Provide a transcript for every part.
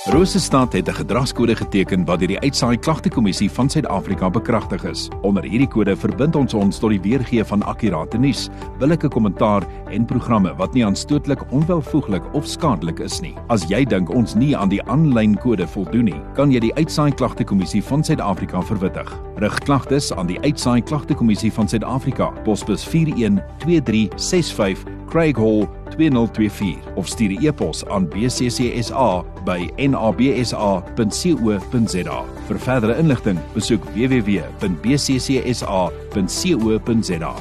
Rosestad het 'n gedragskode geteken wat deur die Uitsaai Klagtekommissie van Suid-Afrika bekragtig is. Onder hierdie kode verbind ons tot die weergee van akkurate nuus, billike kommentaar en programme wat nie aanstootlik, onwelvoeglik of skadelik is nie. As jy dink ons nie aan die aanlyn kode voldoen nie, kan jy die Uitsaai Klagtekommissie van Suid-Afrika verwittig. Rig klagtes aan die Uitsaai Klagtekommissie van Suid-Afrika, posbus 412365, Craig Hall 2024 of stuur 'n e-pos aan bccsa@nabsa.co.za. Vir verdere inligting, besoek www.bccsa.co.za.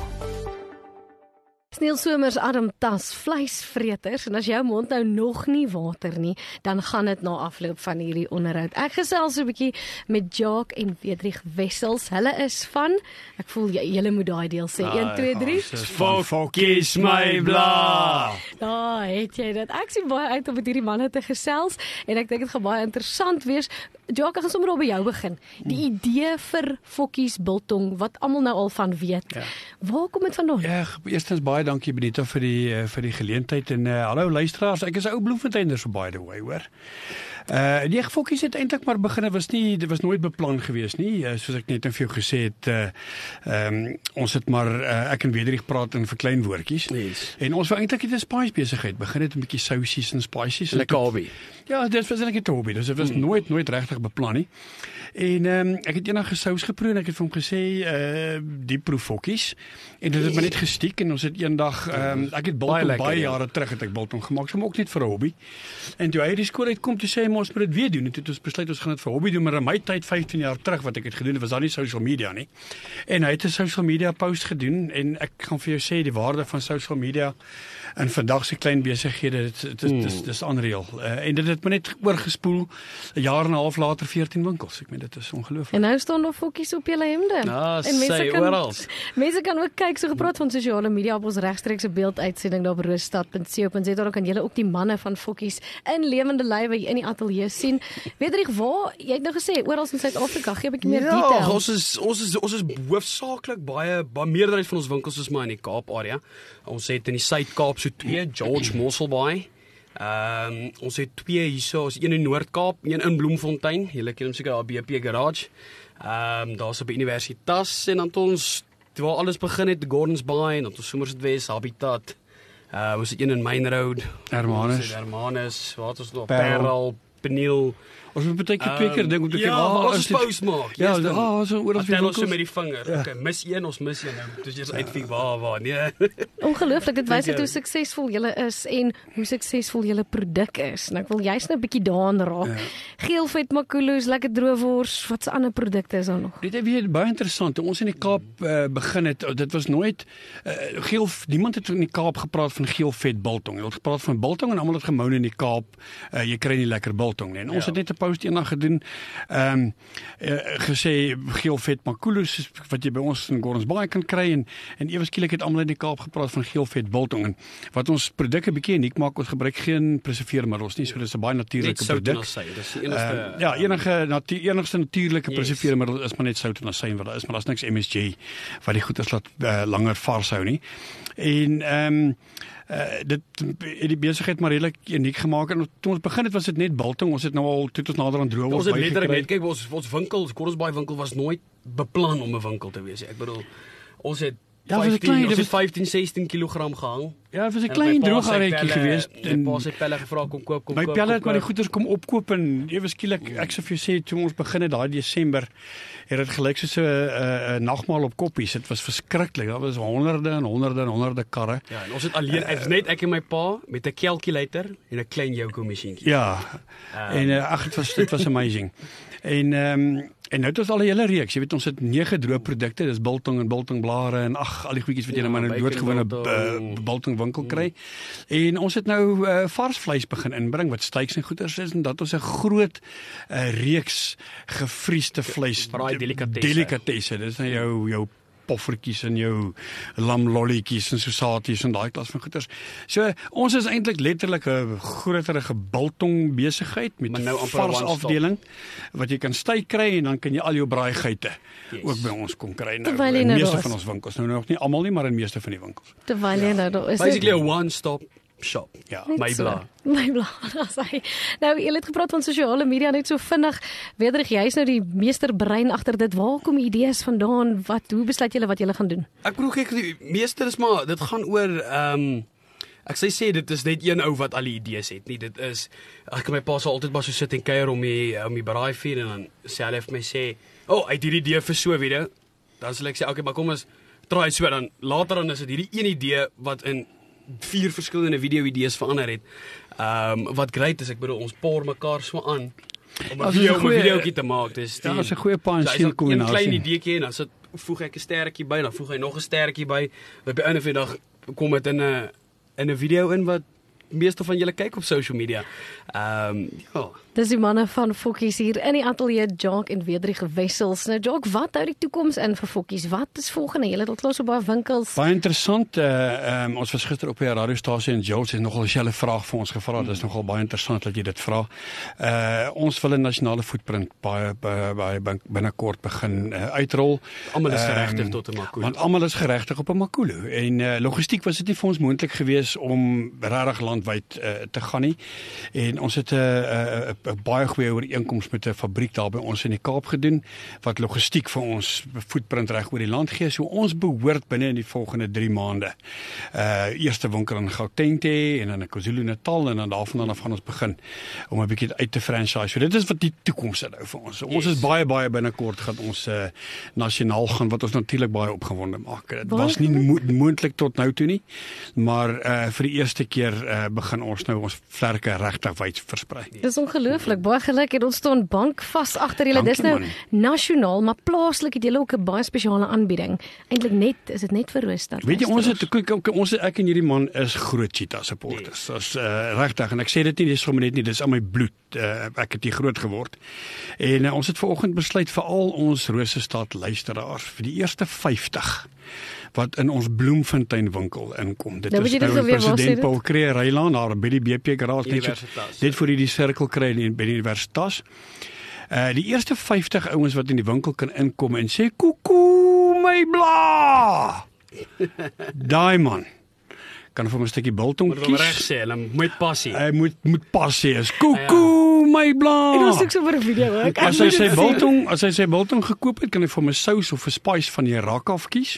Neil Somers, Adam Tas, vleisvreters, en as jou mond nou nog nie water nie, dan gaan dit na afloop van hierdie onderhoud. Ek gesels 'n bietjie met Jacques en Wiedrich Wessels. Hulle is van, ek voel julle moet daai deel sê, 1, 2, 3. Fokkies my bla. Daar het jy dit. Ek sien baie uit om met hierdie manne te gesels, en ek dink dit gaan baie interessant wees. Jacques, ek gaan sommer al by jou begin. Die idee vir Fokkies Biltong, wat almal nou al van weet. Ja. Waar kom dit vandaan? Ja, eerstens baie dankie Benita vir die geleentheid en hallo luisteraars, ek is 'n ou Bloemfonteiner so by the way, hoor. Die Fokkies het eintlik maar begin, dit was nooit beplan gewees nie, soos ek net vir jou gesê het, ons het maar, ek en Wiedrich praat in verklein woordjies, yes. En ons wou eintlik 'n spice besigheid begin het, 'n bietjie sousies en spices. Lekker hobby. Ja, dit was eintlik 'n hobby, dus dit was nooit regtig beplan nie. En ek het eendag gesous geproe en ek het vir hom gesê, die proef Fokkies, en dit het my net gestiek, en ons het eendag, ek het biltong baie jare terug het ek biltong gemaak, so ook net vir 'n hobby. En toe hy die skool uitkom, toe sê hy, ons moet dit weer doen, en toe het ons besluit, ons gaan dit vir hobby doen, maar in my tyd, 15 jaar terug, wat ek het gedoen, was daar nie social media nie. En hy het 'n social media post gedoen, en ek gaan vir jou sê, die waarde van social media, en vandag se klein besighede, dit is unreal. En dit het my net oorgespoel, 'n jaar en 'n half later, 14 winkels. Ek meen, dit is ongelooflik. En nou staan nog Fokkies op julle hemde. Ja, en mense kan ook kyk, so gepraat van sosiale media, op ons regstreekse beelduitsending daar op rosestad.co.za, daar kan julle ook die manne van Fokkies in lewende lywe in die ateljee sien. Wiedrich, waar, jy het nou gesê, oral in Suid-Afrika, gee 'n bietjie meer detail. Ja, ons is hoofsaaklik baie meerderheid van ons winkels is maar in die Kaap area. Ons het in die Suid-Kaap so 2, George Mosselbaai. Ons het 2 hierso, ons een in Noord-Kaap, een in Bloemfontein. Julle ken hom seker, daar BP Garage. Daar's op die Universitas, en dan ons waar alles begin het, Gordons Bay, en dan ons Somerset West, Habitat. Ons het een in Main Road, Hermanus, wat is nog, Parel, Peniel. Ons moet baie keer dink om te kyk, ons is post maak. Ja, so oor as tel ons so met die vinger. Ja. Okay, mis een, ons mis een nou. Dis eers uitfik waar. Nee. Ongelooflik, dit wys net hoe suksesvol julle is en hoe suksesvol julle produk is. Nou ek wil juist nou 'n bietjie daaraan raak. Ja. Geelvet makulos, lekker droewors, wat se ander produkte is daar nog? Dit is weer baie interessant. Toe ons in die Kaap begin het, dit was nooit niemand het in die Kaap gepraat van geelvet biltong. Hulle het gepraat van biltong en almal het gemoun in die Kaap, jy kry nie lekker biltong nie. En ons het net 'n post eendag gedoen, gesê geelvet makulos wat jy by ons in Gordons Bay kan kry, en ewe skielik het almal in die Kaap gepraat van geelvet biltong, en wat ons produkte bietjie uniek maak, ons gebruik geen preserveermiddels nie, so dis 'n baie natuurlike produk. Dis die enigste enigste natuurlike preserveermiddel is maar net sout en asyn wat daar is, maar daar's niks MSG wat die goeders laat langer vars hou nie. En dit het die besigheid maar redelik uniek gemaak, en toe ons begin het was dit net biltong, ons het nou al toe ons nader aan droewors ons het letterlik net, kyk, ons winkel, Gordons Bay winkel was nooit beplan om 'n winkel te wees. Ek bedoel, ons het 15, 16 kilogram gehang. Ja, dit was 'n klein droogaretjie geweest, en pa sy pelle gevra kom koop. My pelle het maar die goeders kom opkoop, en ewe skielik, ek sou vir jou sê, toe ons begin het daai Desember, het dit gelyk soos 'n nagmaal op koppies. Dit was verskriklik. Daar was honderde karre. Ja, en ons het alleen, het net ek en my pa met 'n calculator en 'n klein Yoko masjienkie. Ja. En dit was amazing. En nou het ons al 'n hele reeks. Jy weet, ons het 9 droëprodukte, dis biltong en biltongblare en al die goedjies wat jy nou maar in 'n doodgewone biltongwinkel kry. En ons het nou vars vleis begin inbring wat steaks en goeders is, en dat ons 'n groot reeks gevriesde vleis, delikatesse. Dis nou jou poffertjies en jou lamlolletjies en sosaties en daai klas van goeders. So ons is eintlik letterlik 'n groterige biltong besigheid met 'n vars afdeling wat jy kan steak kry, en dan kan jy al jou braaigeite ook by ons kom kry. Nou, in meeste van ons winkels, nou nog nie almal nie, maar in meeste van die winkels. Terwyl jy nou daar is. Basically a one stop shop. Ja, my bla. My bla. Nou, jy het gepraat van sosiale media net so vinnig. Wederig, jy is nou die meesterbrein agter dit. Waar kom die idees vandaan? Hoe besluit julle wat julle gaan doen? Ek bedoel kyk, die meester is maar dit gaan oor ek sê dit is net een ou wat al die idees het nie. Dit is ek en my pa sal altyd maar so sit en kuier om die braaivuur en dan sê hy vir my sê, hy het hierdie idee vir so 'n video. Dan sal ek sê, okay, maar kom ons try so dan. Later dan is dit hierdie een idee wat in 4 verskillende video-idees verander het. Wat great is, ek bedoel ons paar mekaar so aan om 'n videoetjie te maak. Dis ja, is 'n goeie pa en seun kombinasie. 'n Klein ideetjie en dan voeg ek 'n sterretjie by, dan voeg hy nog 'n sterretjie by. By die einde van die dag kom dit in 'n video in wat meeste van julle kyk op social media. Ja. Dis die manne van Fokkies hier in die ateljee, Jacques en Wederig Wessels. Nou Jacques, wat hou die toekoms in vir Fokkies? Wat is volgende? Julle het al klaar so baie winkels. Baie interessant. Ons was gister op 'n radiostasie en Jules het nogal 'n selfe vraag vir ons gevra. Dit is nogal baie interessant dat jy dit vra. Ons wil 'n nasionale footprint baie binnekort begin uitrol. Almal is geregtig tot 'n Makulu. Want almal is geregtig op 'n Makulu. En logistiek was dit nie vir ons moontlik geweest om regtig landwyd te gaan nie. En ons het 'n baie goeie ooreenkoms met 'n fabriek daar by ons in die Kaap gedoen wat logistiek vir ons footprint reg oor die land gee. So ons behoort binne in die volgende 3 maande eerste winkel in Gauteng te hê en dan in KwaZulu-Natal en dan daarvan af gaan ons begin om 'n bietjie uit te franchise. So dit is wat die toekoms inhou vir ons. So, ons is baie binnekort gaan ons nasionaal gaan wat ons natuurlik baie opgewonde maak. Dit was nie moontlik tot nou toe nie, maar vir die eerste keer begin ons nou ons vlerke regtig wyd versprei. Dis ongelooflik, baie geluk het ons staan bankvas agter julle. Dis nou nasionaal, maar plaaslik het julle ook 'n baie spesiale aanbieding. Eintlik is dit net vir Roostad. Weet jy, ek en hierdie man is groot Cheetah supporters. Dis regtig en ek sê dit nie dis sommer net nie, dis aan my bloed. Ek het hier groot geword. En ons het vanoggend besluit vir al ons Roostad luisteraars vir die eerste 50 wat in ons Bloemfontein winkel inkom. Dit is nou president Paul Creer Rylaan daar by die BP garage net voor die sirkel kry by die universiteit. Die eerste 50 ouens wat in die winkel kan inkom en sê koekoe my bla. Daai man kan vir 'n stukkie biltong kies. Moet reg sê, hulle moet passie. Hy moet passie. Is koekoe my bla. En ons soek so vir 'n video ook. As hy sy biltong gekoop het, kan hy vir 'n sous of 'n spice van die rak af kies.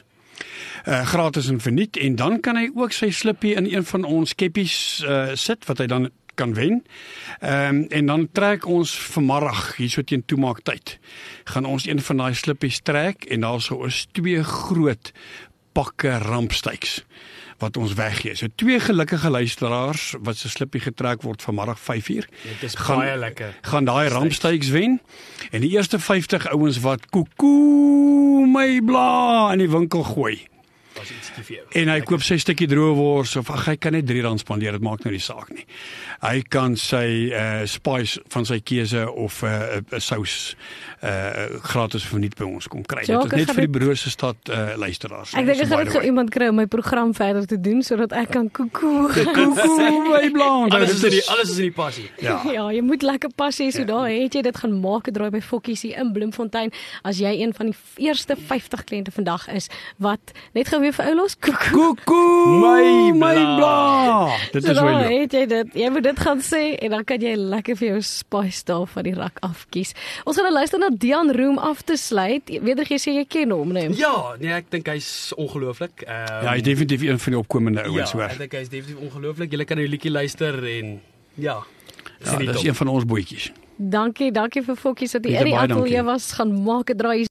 Gratis en verniet en dan kan hy ook sy slippie in een van ons skeppies sit wat hy dan kan wen. En dan trek ons vanmiddag hier so teen toemaaktyd. Gaan ons een van daai slippies trek en daar sou is 2 groot pakke rampsteaks wat ons weggee. So 2 gelukkige luisteraars wat se slippie getrek word vanmiddag 5:00. Dit is baie lekker. Gaan daai rampsteaks wen en die eerste 50 ouens wat koekoe my bla in die winkel gooi. En hy koop sy stukkie droë wors of hy kan net R3 spandeer, dit maak nou die saak nie. Hy kan sy spice van sy keuse of 'n sous gratis verniet by ons kom kry. Dit is net vir die Roostad luisteraars. Ek dink ek gaan dit iemand kry om my program verder te doen sodat ek kan koekoe my bla. Alles is in die passie. Ja, jy moet lekker passie hê, so daar het jy dit gaan maak 'n draai by Fokkies hier in Bloemfontein as jy een van die eerste 50 kliënte vandag is wat net gou weer vir oulos koekoe my bla. Dit is wel het jy dit. Jy moet dit gaan sê en dan kan jy lekker vir jou spice daar van die rak afkies. Ons gaan nou luister na Dian Room af te sluit. Wederig jy sê jy ken hom, nee? Ja, nee, ek dink hy's ongelooflik. Ja, hy is definitief een van die opkomende ouens hoor. Ja, ek dink hy's definitief ongelooflik. Julle kan nou 'n liedjie luister en ja, dis een van ons boetjies. Dankie vir Fokkies dat jy in die ateljee was, gaan maak 'n draai.